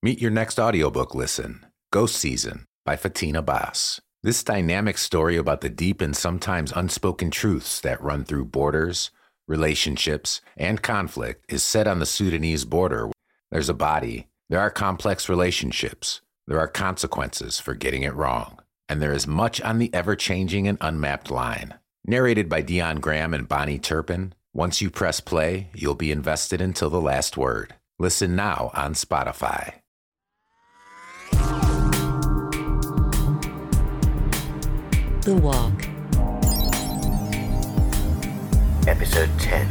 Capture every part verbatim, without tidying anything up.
Meet your next audiobook listen, Ghost Season by Fatina Bass. This dynamic story about the deep and sometimes unspoken truths that run through borders, relationships, and conflict is set on the Sudanese border. There's a body, there are complex relationships, there are consequences for getting it wrong, and there is much on the ever-changing and unmapped line. Narrated by Dion Graham and Bonnie Turpin, once you press play, you'll be invested until the last word. Listen now on Spotify. The Walk. Episode ten.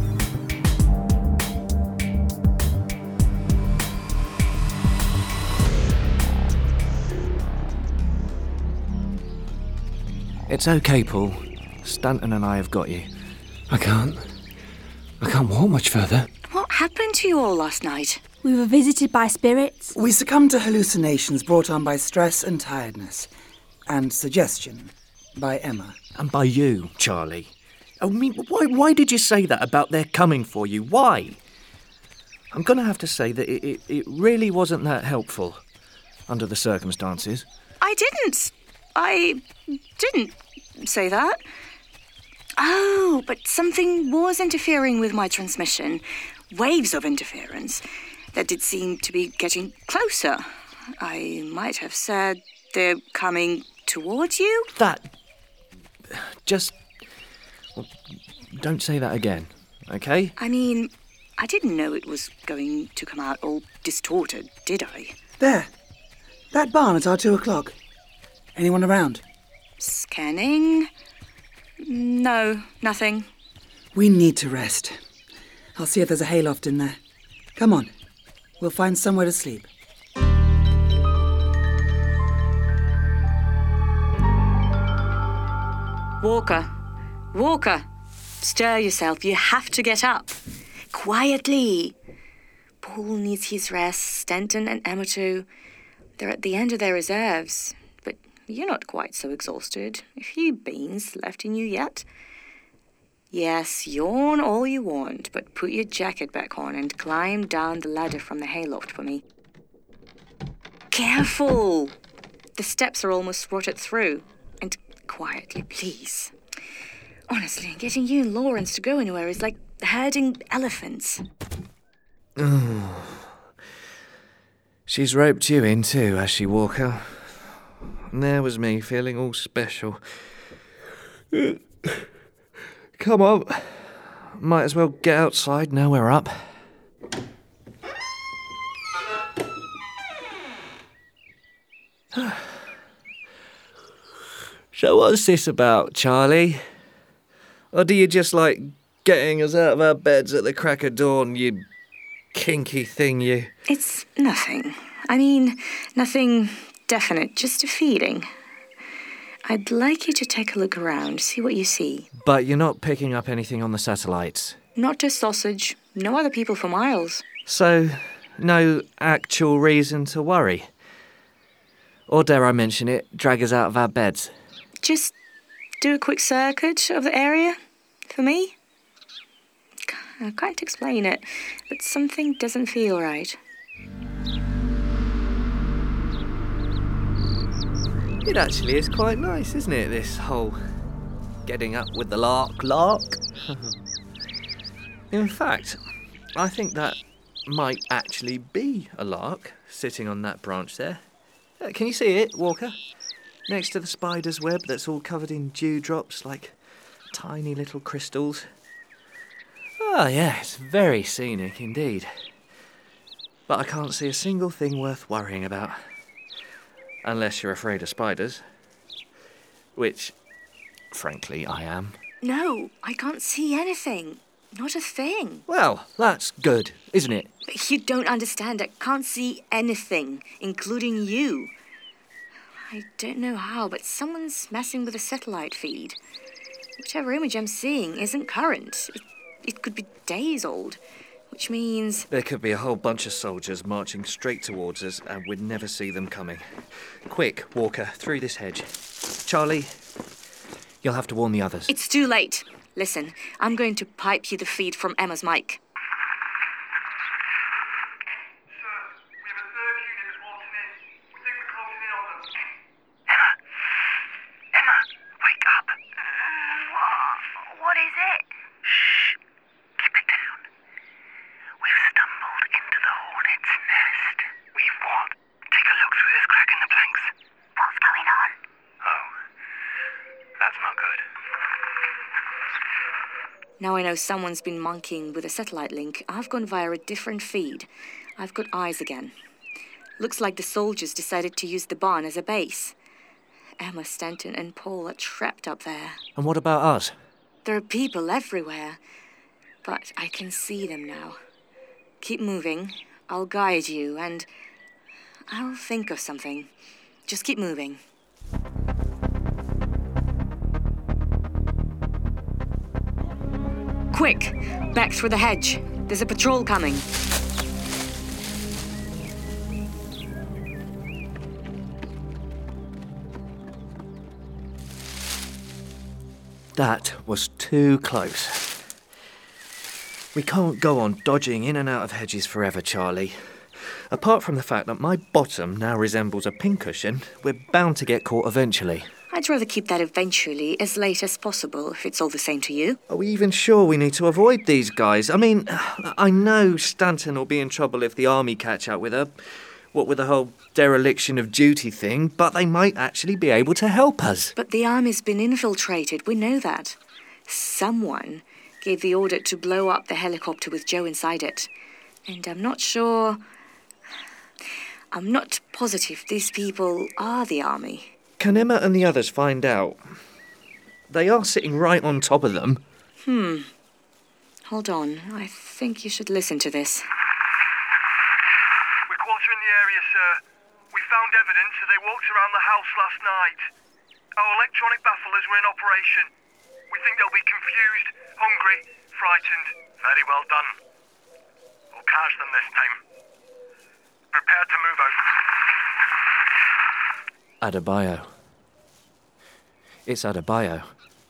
It's okay, Paul. Stanton and I have got you. I can't. I can't walk much further. What happened to you all last night? We were visited by spirits. We succumbed to hallucinations brought on by stress and tiredness. And suggestion by Emma. And by you, Charlie. I mean, why, why did you say that about their coming for you? Why? I'm going to have to say that it, it, it really wasn't that helpful, under the circumstances. I didn't. I didn't say that. Oh, but something was interfering with my transmission. Waves of interference that did seem to be getting closer. I might have said they're coming towards you. That... Just... Well, don't say that again, okay? I mean, I didn't know it was going to come out all distorted, did I? There. That barn at our two o'clock. Anyone around? Scanning? No, nothing. We need to rest. I'll see if there's a hayloft in there. Come on. We'll find somewhere to sleep. Walker. Walker. Stir yourself. You have to get up. Quietly. Paul needs his rest. Stanton and Emma too. They're at the end of their reserves. But you're not quite so exhausted. A few beans left in you yet. Yes, yawn all you want, but put your jacket back on and climb down the ladder from the hayloft for me. Careful! The steps are almost rotted through. And quietly, please. Honestly, getting you and Lawrence to go anywhere is like herding elephants. Oh. She's roped you in too, has she, Walker? And there was me feeling all special. Come on. Might as well get outside now we're up. So what's this about, Charlie? Or do you just like getting us out of our beds at the crack of dawn, you kinky thing, you? It's nothing. I mean, nothing definite, just a feeling. I'd like you to take a look around, see what you see. But you're not picking up anything on the satellites? Not a sausage. No other people for miles. So, no actual reason to worry? Or dare I mention it, drag us out of our beds? Just do a quick circuit of the area, for me. I can't explain it, but something doesn't feel right. It actually is quite nice, isn't it, this whole getting up with the lark lark? In fact, I think that might actually be a lark sitting on that branch there. Uh, can you see it, Walker? Next to the spider's web that's all covered in dewdrops like tiny little crystals. Oh, yeah, it's very scenic indeed. But I can't see a single thing worth worrying about. Unless you're afraid of spiders. Which, frankly, I am. No, I can't see anything. Not a thing. Well, that's good, isn't it? But you don't understand. I can't see anything, including you. I don't know how, but someone's messing with the satellite feed. Whichever image I'm seeing isn't current. It, it could be days old, which means... There could be a whole bunch of soldiers marching straight towards us and we'd never see them coming. Quick, Walker, through this hedge. Charlie, you'll have to warn the others. It's too late. Listen, I'm going to pipe you the feed from Emma's mic. Sir, we have a third Now I know someone's been monkeying with a satellite link. I've gone via a different feed. I've got eyes again. Looks like the soldiers decided to use the barn as a base. Emma, Stanton and Paul are trapped up there. And what about us? There are people everywhere, but I can see them now. Keep moving. I'll guide you, and I'll think of something. Just keep moving. Quick! Back through the hedge. There's a patrol coming. That was too close. We can't go on dodging in and out of hedges forever, Charlie. Apart from the fact that my bottom now resembles a pincushion, we're bound to get caught eventually. I'd rather keep that eventually as late as possible, if it's all the same to you. Are we even sure we need to avoid these guys? I mean, I know Stanton will be in trouble if the army catch up with her, what with the whole dereliction of duty thing, but they might actually be able to help us. But the army's been infiltrated, we know that. Someone gave the order to blow up the helicopter with Joe inside it. And I'm not sure... I'm not positive these people are the army. Can Emma and the others find out? They are sitting right on top of them. Hmm. Hold on. I think you should listen to this. We're quartering the area, sir. We found evidence that they walked around the house last night. Our electronic bafflers were in operation. We think they'll be confused, hungry, frightened. Very well done. We'll catch them this time. Prepare to move out. Adebayo. It's Adebayo.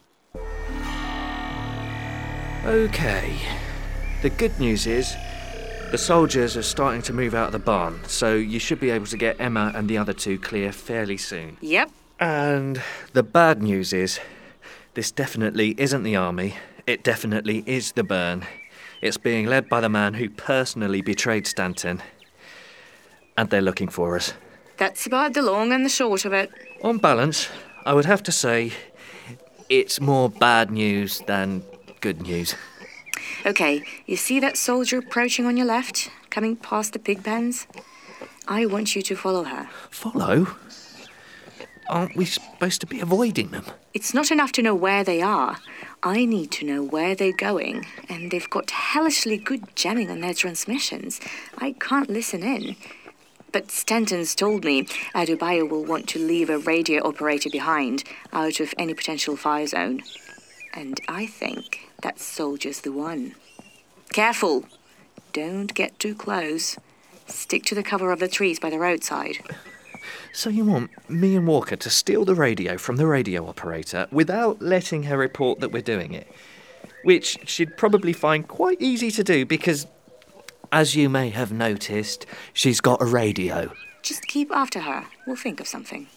Okay. The good news is the soldiers are starting to move out of the barn, so you should be able to get Emma and the other two clear fairly soon. Yep. And the bad news is this definitely isn't the army. It definitely is the Burn. It's being led by the man who personally betrayed Stanton. And they're looking for us. That's about the long and the short of it. On balance, I would have to say it's more bad news than good news. Okay, you see that soldier approaching on your left, coming past the pig pens? I want you to follow her. Follow? Aren't we supposed to be avoiding them? It's not enough to know where they are. I need to know where they're going, and they've got hellishly good jamming on their transmissions. I can't listen in. But Stanton's told me Adebayo will want to leave a radio operator behind, out of any potential fire zone. And I think that soldier's the one. Careful! Don't get too close. Stick to the cover of the trees by the roadside. So you want me and Walker to steal the radio from the radio operator without letting her report that we're doing it? Which she'd probably find quite easy to do because, as you may have noticed, she's got a radio. Just keep after her. We'll think of something.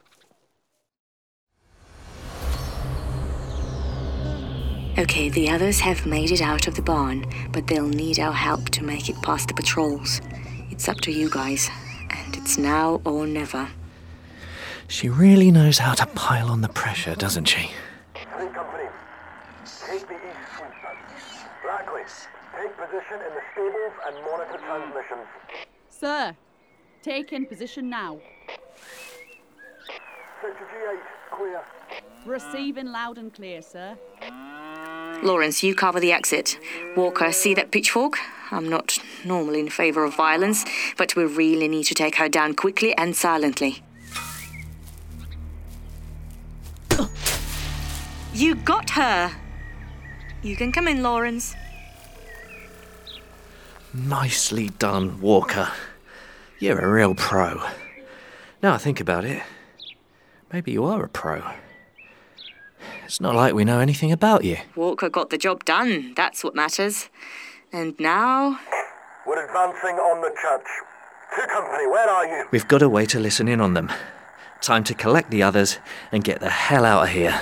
Okay, the others have made it out of the barn, but they'll need our help to make it past the patrols. It's up to you guys, and it's now or never. She really knows how to pile on the pressure, doesn't she? Three company. Take the east sweep. Brackley, take position in the stables and monitor transmissions. Sir, take in position now. Sector G eight, clear. Receiving loud and clear, sir. Lawrence, you cover the exit. Walker, see that pitchfork? I'm not normally in favour of violence, but we really need to take her down quickly and silently. You got her! You can come in, Lawrence. Nicely done, Walker. You're a real pro. Now I think about it, maybe you are a pro. It's not like we know anything about you. Walker got the job done. That's what matters. And now... We're advancing on the church. Two company, where are you? We've got a way to listen in on them. Time to collect the others and get the hell out of here.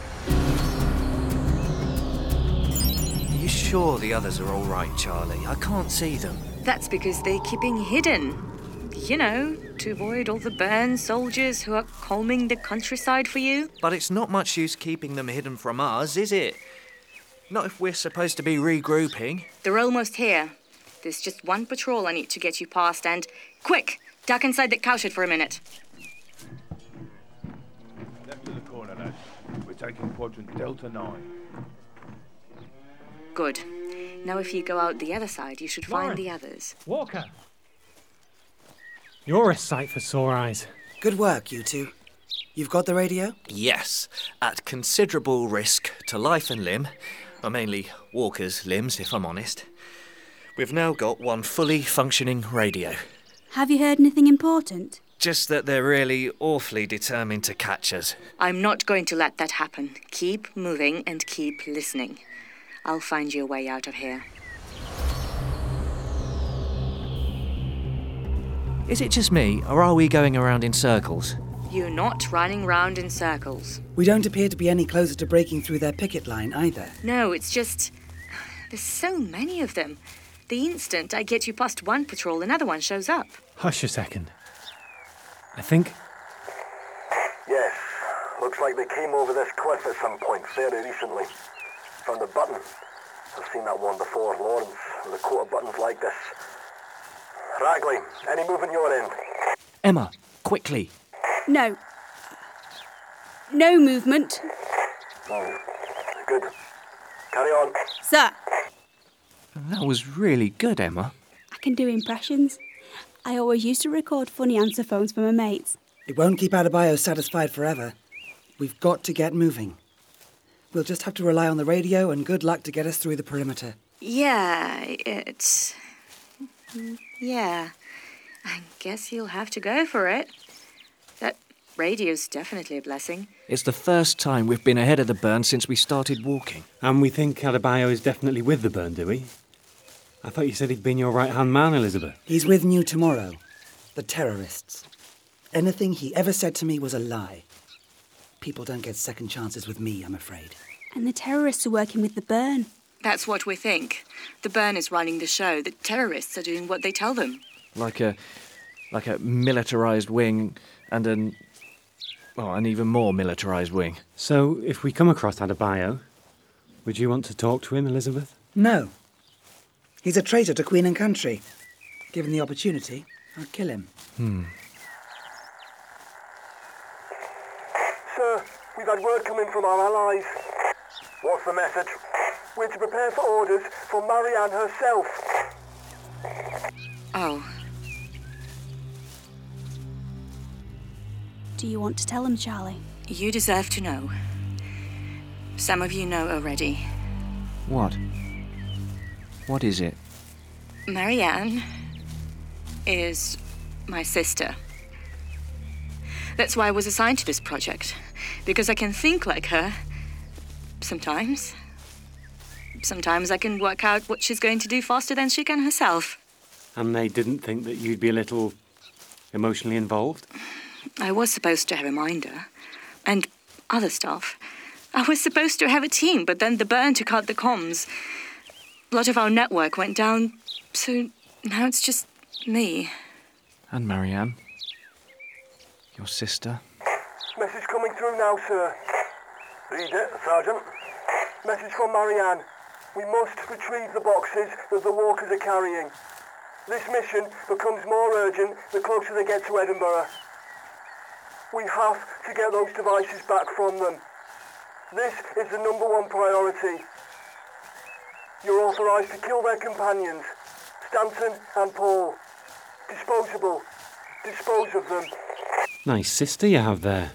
Are you sure the others are all right, Charlie? I can't see them. That's because they're keeping hidden. You know, to avoid all the Burn soldiers who are combing the countryside for you. But it's not much use keeping them hidden from us, is it? Not if we're supposed to be regrouping. They're almost here. There's just one patrol I need to get you past, and... Quick! Duck inside that cowshed for a minute. Left of the corner, lads. We're taking quadrant Delta nine. Good. Now if you go out the other side, you should Lauren. find the others. Walker! You're a sight for sore eyes. Good work, you two. You've got the radio? Yes, at considerable risk to life and limb, or mainly Walker's limbs, if I'm honest. We've now got one fully functioning radio. Have you heard anything important? Just that they're really awfully determined to catch us. I'm not going to let that happen. Keep moving and keep listening. I'll find you a way out of here. Is it just me, or are we going around in circles? You're not running round in circles. We don't appear to be any closer to breaking through their picket line either. No, it's just... There's so many of them. The instant I get you past one patrol, another one shows up. Hush a second. I think... Yes. Looks like they came over this cliff at some point fairly recently. Found a button. I've seen that one before, Lawrence, with a coat of buttons like this. Ragley, any movement your end? Emma, quickly. No. No movement. Oh, good. Carry on. Sir, That was really good, Emma. I can do impressions. I always used to record funny answer phones for my mates. It won't keep Adebayo satisfied forever. We've got to get moving. We'll just have to rely on the radio and good luck to get us through the perimeter. Yeah, it's... Yeah. I guess you'll have to go for it. That radio's definitely a blessing. It's the first time we've been ahead of the burn since we started walking. And we think Adebayo is definitely with the burn, do we? I thought you said he'd been your right-hand man, Elizabeth. He's with New Tomorrow, the terrorists. Anything he ever said to me was a lie. People don't get second chances with me, I'm afraid. And the terrorists are working with the burn. That's what we think. The burn is running the show. The terrorists are doing what they tell them. Like a... like a militarised wing and an... well, an even more militarised wing. So, if we come across Adebayo, would you want to talk to him, Elizabeth? No. He's a traitor to Queen and Country. Given the opportunity, I'd kill him. Hmm. Sir, we've had word coming from our allies. What's the message? We're to prepare for orders from Marianne herself. Oh. Do you want to tell him, Charlie? You deserve to know. Some of you know already. What? What is it? Marianne is my sister. That's why I was assigned to this project. Because I can think like her. Sometimes. Sometimes I can work out what she's going to do faster than she can herself. And they didn't think that you'd be a little emotionally involved? I was supposed to have a reminder. And other stuff. I was supposed to have a team, but then the burn took out the comms. A lot of our network went down, so now it's just me. And Marianne? Your sister? Message coming through now, sir. Read it, Sergeant. Message from Marianne. We must retrieve the boxes that the walkers are carrying. This mission becomes more urgent the closer they get to Edinburgh. We have to get those devices back from them. This is the number one priority. You're authorised to kill their companions, Stanton and Paul. Disposable. Dispose of them. Nice sister you have there.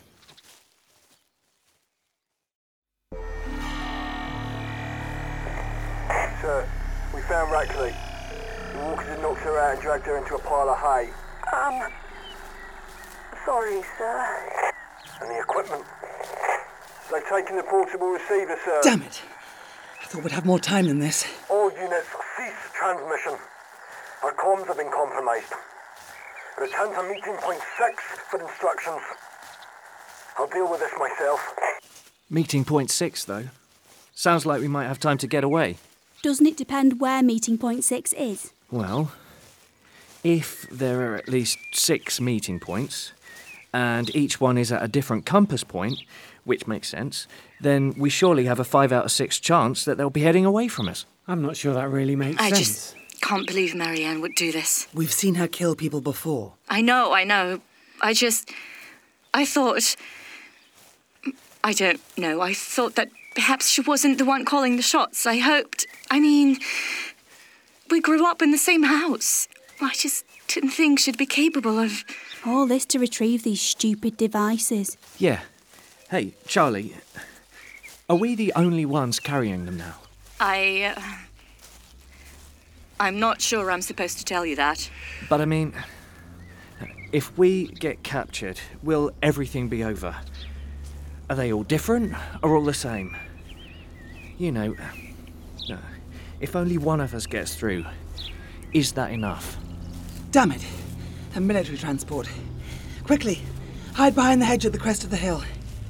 Sir, we found Rackley. The walkers had knocked her out and dragged her into a pile of hay. Um, sorry, sir. And the equipment. They've taken the portable receiver, sir. Damn it! I thought we'd have more time than this. All units cease transmission. Our comms have been compromised. Return to meeting point six for instructions. I'll deal with this myself. Meeting point six, though. Sounds like we might have time to get away. Doesn't it depend where meeting point six is? Well, if there are at least six meeting points, and each one is at a different compass point, which makes sense, then we surely have a five out of six chance that they'll be heading away from us. I'm not sure that really makes I sense. just can't believe Marianne would do this. We've seen her kill people before. I know, I know. I just... I thought... I don't know. I thought that perhaps she wasn't the one calling the shots. I hoped... I mean... We grew up in the same house. I just didn't think she'd be capable of... All this to retrieve these stupid devices. Yeah. Hey, Charlie, are we the only ones carrying them now? I... Uh, I'm not sure I'm supposed to tell you that. But I mean, if we get captured, will everything be over? Are they all different or all the same? You know, if only one of us gets through, is that enough? Damn it! A military transport. Quickly, hide behind the hedge at the crest of the hill.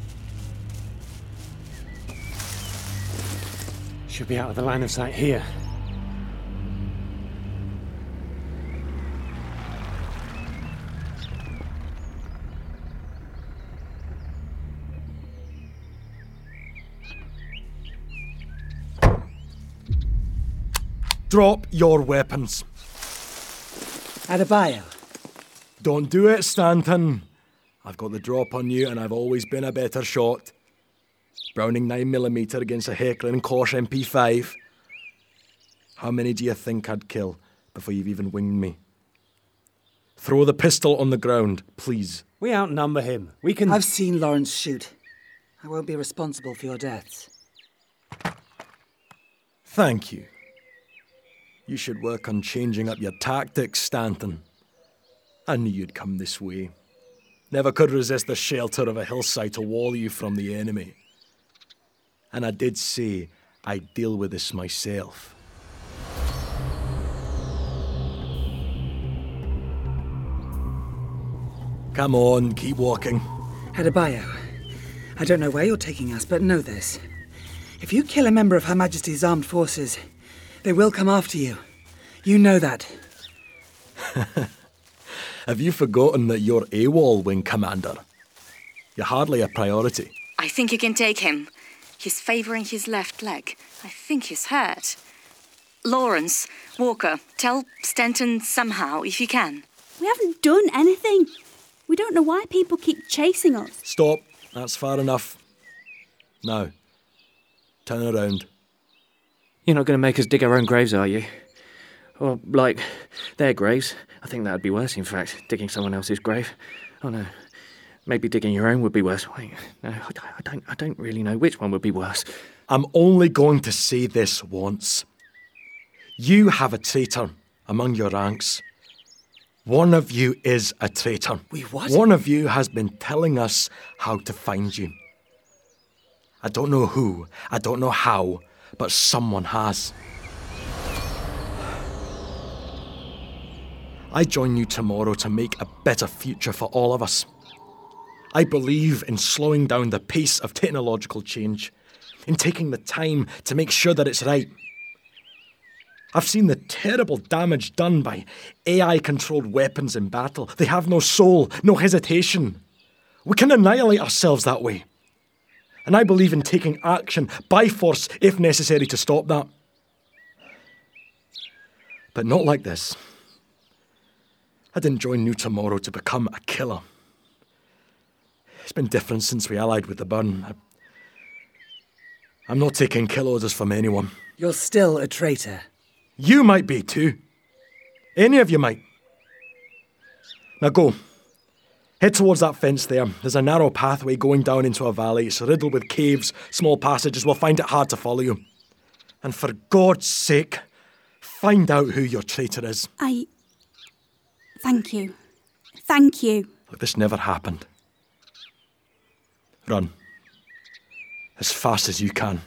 Should be out of the line of sight here. Drop your weapons. Adebayo. Don't do it, Stanton. I've got the drop on you and I've always been a better shot. Browning nine millimeter against a heckling Kosh M P five. How many do you think I'd kill before you've even winged me? Throw the pistol on the ground, please. We outnumber him. We can... I've seen Lawrence shoot. I won't be responsible for your deaths. Thank you. You should work on changing up your tactics, Stanton. I knew you'd come this way. Never could resist the shelter of a hillside to wall you from the enemy. And I did say I'd deal with this myself. Come on, keep walking. Adebayo, I don't know where you're taking us, but know this. If you kill a member of Her Majesty's armed forces, they will come after you. You know that. Have you forgotten that you're AWOL, Wing Commander? You're hardly a priority. I think you can take him. He's favouring his left leg. I think he's hurt. Lawrence, Walker, tell Stanton somehow, if you can. We haven't done anything. We don't know why people keep chasing us. Stop. That's far enough. Now, turn around. You're not going to make us dig our own graves, are you? Or, like, their graves. I think that would be worse, in fact, digging someone else's grave. Oh, no. Maybe digging your own would be worse. Wait, no, I don't, I don't really know which one would be worse. I'm only going to say this once. You have a traitor among your ranks. One of you is a traitor. We what? One of you has been telling us how to find you. I don't know who, I don't know how, but someone has. I join you tomorrow to make a better future for all of us. I believe in slowing down the pace of technological change, in taking the time to make sure that it's right. I've seen the terrible damage done by A I-controlled weapons in battle. They have no soul, no hesitation. We can annihilate ourselves that way. And I believe in taking action by force if necessary to stop that. But not like this. I didn't join you tomorrow to become a killer. It's been different since we allied with the Burn. I, I'm not taking kill orders from anyone. You're still a traitor. You might be too. Any of you might. Now go. Head towards that fence there. There's a narrow pathway going down into a valley. It's riddled with caves, small passages. We'll find it hard to follow you. And for God's sake, find out who your traitor is. I... Thank you. Thank you. Look, this never happened. Run. As fast as you can.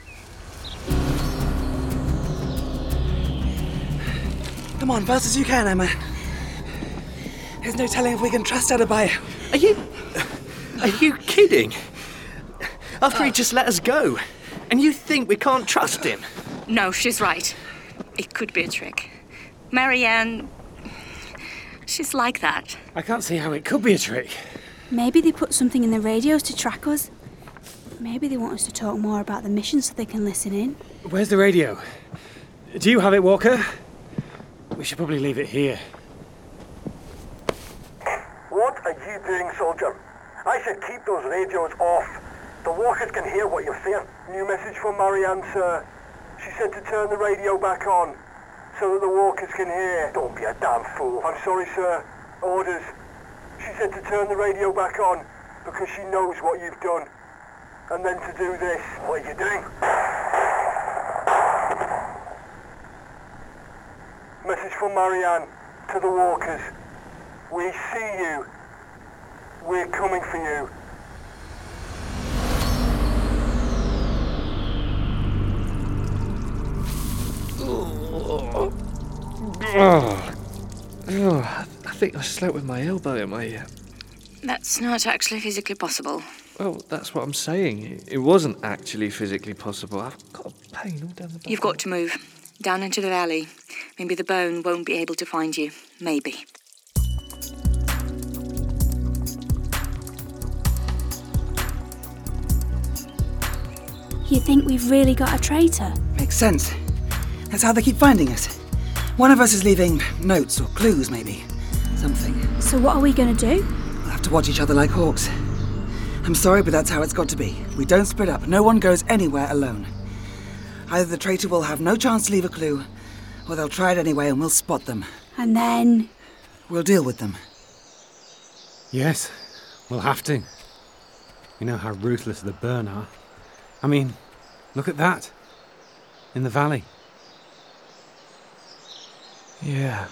Come on, fast as you can, Emma. There's no telling if we can trust Adebayo. Are you... Are you kidding? After he just let us go. And you think we can't trust him? No, she's right. It could be a trick. Marianne... She's like that. I can't see how it could be a trick. Maybe they put something in the radios to track us. Maybe they want us to talk more about the mission so they can listen in. Where's the radio? Do you have it, Walker? We should probably leave it here. What are you doing, soldier? I said keep those radios off. The walkers can hear what you're saying. New message from Marianne, sir. She said to turn the radio back on so that the walkers can hear. Don't be a damn fool. I'm sorry, sir. Orders. She said to turn the radio back on because she knows what you've done. And then to do this. What are you doing? Message from Marianne to the walkers. We see you. We're coming for you. Oh, oh, oh, I think I slept with my elbow in my ear. That's not actually physically possible. Well, that's what I'm saying. It wasn't actually physically possible. I've got a pain all down the back. You've got to move. Down into the valley. Maybe the bone won't be able to find you. Maybe. You think we've really got a traitor? Makes sense. That's how they keep finding us. One of us is leaving notes or clues, maybe. Something. So what are we going to do? We'll have to watch each other like hawks. I'm sorry, but that's how it's got to be. We don't split up. No one goes anywhere alone. Either the traitor will have no chance to leave a clue, or they'll try it anyway and we'll spot them. And then... We'll deal with them. Yes, we'll have to. We know how ruthless the Burn are. I mean, look at that. In the valley. Yeah.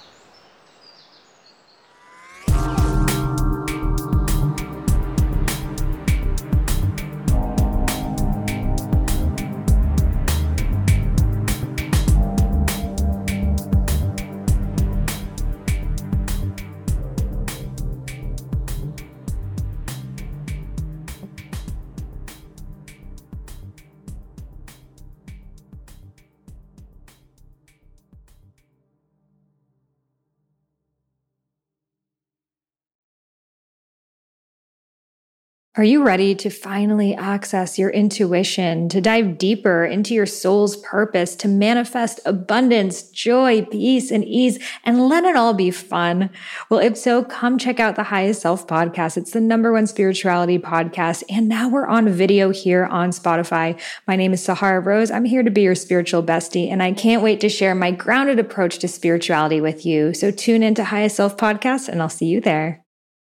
Are you ready to finally access your intuition, to dive deeper into your soul's purpose, to manifest abundance, joy, peace, and ease, and let it all be fun? Well, if so, come check out the Highest Self podcast. It's the number one spirituality podcast, and now we're on video here on Spotify. My name is Sahara Rose. I'm here to be your spiritual bestie, and I can't wait to share my grounded approach to spirituality with you. So tune into Highest Self podcast, and I'll see you there.